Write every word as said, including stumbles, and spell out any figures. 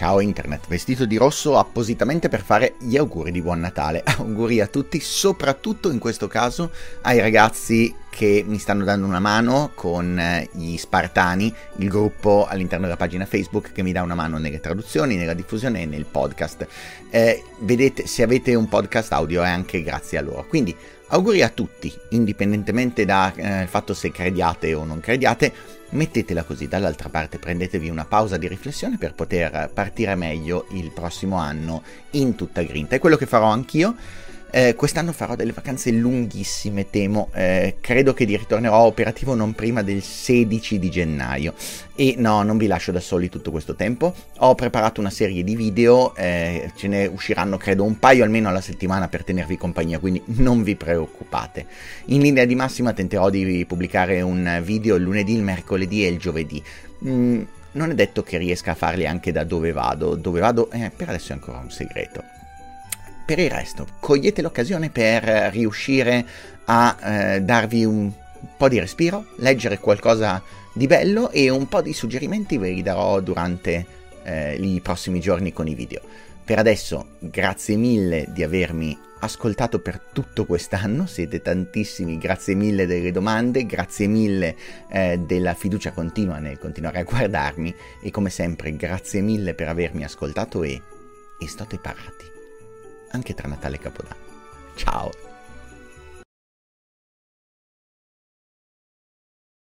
Ciao Internet, vestito di rosso appositamente per fare gli auguri di buon Natale. Auguri a tutti, soprattutto in questo caso ai ragazzi che mi stanno dando una mano con gli Spartani, il gruppo all'interno della pagina Facebook che mi dà una mano nelle traduzioni, nella diffusione e nel podcast. Eh, vedete, se avete un podcast audio è anche grazie a loro. Quindi auguri a tutti, indipendentemente dal eh, fatto se crediate o non crediate. Mettetela così, dall'altra parte prendetevi una pausa di riflessione per poter partire meglio il prossimo anno in tutta grinta. È quello che farò anch'io. Eh, quest'anno farò delle vacanze lunghissime, temo. Eh, credo che ritornerò operativo non prima del sedici di gennaio. E no, non vi lascio da soli tutto questo tempo. Ho preparato una serie di video, eh, ce ne usciranno credo un paio almeno alla settimana per tenervi compagnia, quindi non vi preoccupate. In linea di massima tenterò di pubblicare un video il lunedì, il mercoledì e il giovedì. Mm, non è detto che riesca a farli anche da dove vado. Dove vado eh, per adesso è ancora un segreto. Per il resto, cogliete l'occasione per riuscire a eh, darvi un po' di respiro, leggere qualcosa di bello e un po' di suggerimenti ve li darò durante eh, i prossimi giorni con i video. Per adesso, grazie mille di avermi ascoltato per tutto quest'anno, siete tantissimi, grazie mille delle domande, grazie mille eh, della fiducia continua nel continuare a guardarmi e come sempre grazie mille per avermi ascoltato e, e state parati. Anche tra Natale e Capodanno. Ciao!